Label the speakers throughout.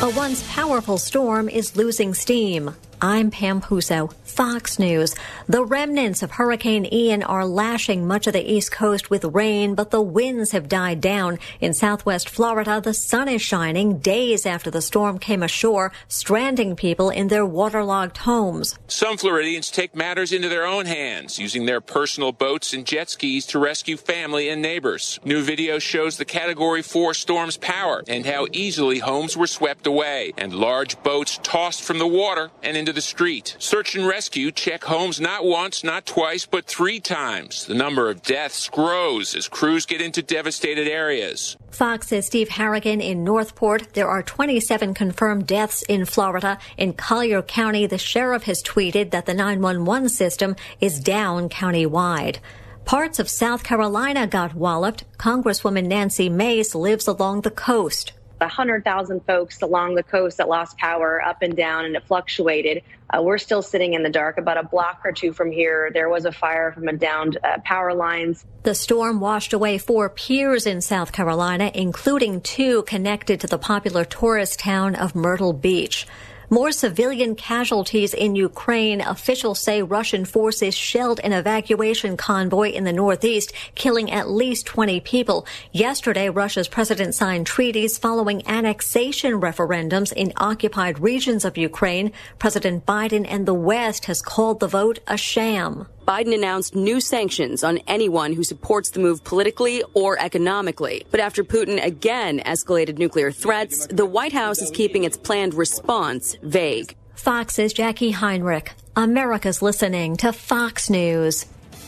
Speaker 1: A once powerful storm is losing steam. I'm Pam Puso, Fox News. The remnants of Hurricane Ian are lashing much of the East Coast with rain, but the winds have died down. In southwest Florida, the sun is shining days after the storm came ashore, stranding people in their waterlogged homes.
Speaker 2: Some Floridians take matters into their own hands, using their personal boats and jet skis to rescue family and neighbors. New video shows the Category 4 storm's power and how easily homes were swept away and large boats tossed from the water and into the street. Search and rescue check homes not once, not twice, but 3 times. The number of deaths grows as crews get into devastated areas.
Speaker 1: Fox's Steve Harrigan in Northport. There are 27 confirmed deaths in Florida. In Collier County, the sheriff has tweeted that the 911 system is down countywide. Parts of South Carolina got walloped. Congresswoman Nancy Mace lives along the coast.
Speaker 3: 100,000 folks along the coast that lost power up and down, and it fluctuated. We're still sitting in the dark. About a block or two from here, there was a fire from a downed power lines.
Speaker 1: The storm washed away 4 piers in South Carolina, including 2 connected to the popular tourist town of Myrtle Beach. More civilian casualties in Ukraine. Officials say Russian forces shelled an evacuation convoy in the northeast, killing at least 20 people. Yesterday, Russia's president signed treaties following annexation referendums in occupied regions of Ukraine. President Biden and the West has called the vote a sham.
Speaker 4: Biden announced new sanctions on anyone who supports the move politically or economically. But after Putin again escalated nuclear threats, the White House is keeping its planned response vague.
Speaker 1: Fox's Jackie Heinrich. America's listening to Fox News.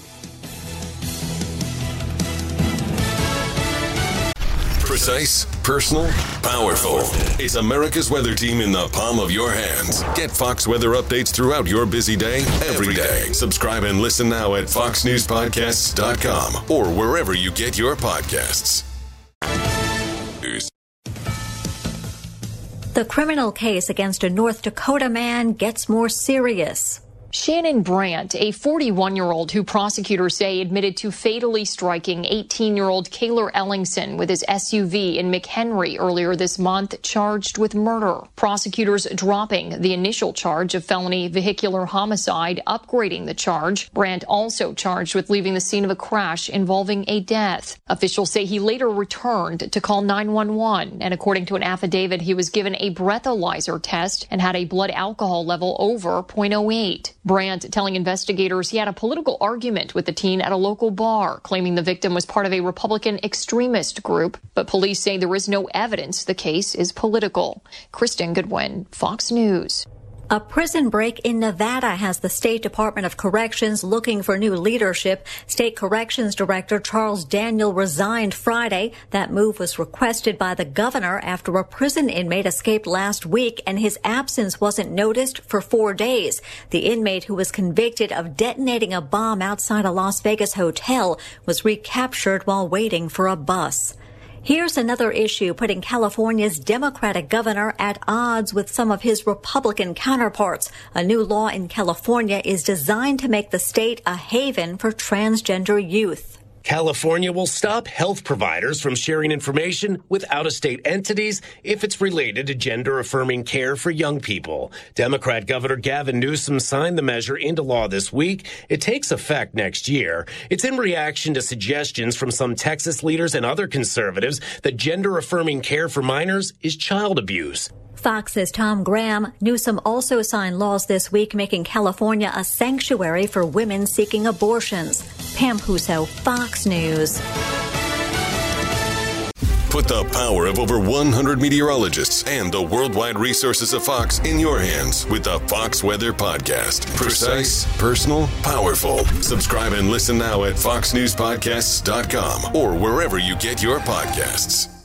Speaker 5: Precise, personal, powerful. It's America's weather team in the palm of your hands. Get Fox weather updates throughout your busy day, every day. Subscribe and listen now at foxnewspodcasts.com or wherever you get your podcasts.
Speaker 1: The criminal case against a North Dakota man gets more serious.
Speaker 6: Shannon Brandt, a 41-year-old who prosecutors say admitted to fatally striking 18-year-old Kaylor Ellingson with his SUV in McHenry earlier this month, charged with murder. Prosecutors dropping the initial charge of felony vehicular homicide, upgrading the charge. Brandt also charged with leaving the scene of a crash involving a death. Officials say he later returned to call 911, and according to an affidavit, he was given a breathalyzer test and had a blood alcohol level over .08. Brandt telling investigators he had a political argument with the teen at a local bar, claiming the victim was part of a Republican extremist group. But police say there is no evidence the case is political. Kristen Goodwin, Fox News.
Speaker 1: A prison break in Nevada has the State Department of Corrections looking for new leadership. State Corrections Director Charles Daniel resigned Friday. That move was requested by the governor after a prison inmate escaped last week and his absence wasn't noticed for 4 days. The inmate, who was convicted of detonating a bomb outside a Las Vegas hotel, was recaptured while waiting for a bus. Here's another issue putting California's Democratic governor at odds with some of his Republican counterparts. A new law in California is designed to make the state a haven for transgender youth.
Speaker 7: California will stop health providers from sharing information with out-of-state entities if it's related to gender-affirming care for young people. Democrat Governor Gavin Newsom signed the measure into law this week. It takes effect next year. It's in reaction to suggestions from some Texas leaders and other conservatives that gender-affirming care for minors is child abuse.
Speaker 1: Fox's Tom Graham. Newsom also signed laws this week making California a sanctuary for women seeking abortions. Pam Puso, Fox News.
Speaker 5: Put the power of over 100 meteorologists and the worldwide resources of Fox in your hands with the Fox Weather Podcast. Precise, personal, powerful. Subscribe and listen now at foxnewspodcasts.com or wherever you get your podcasts.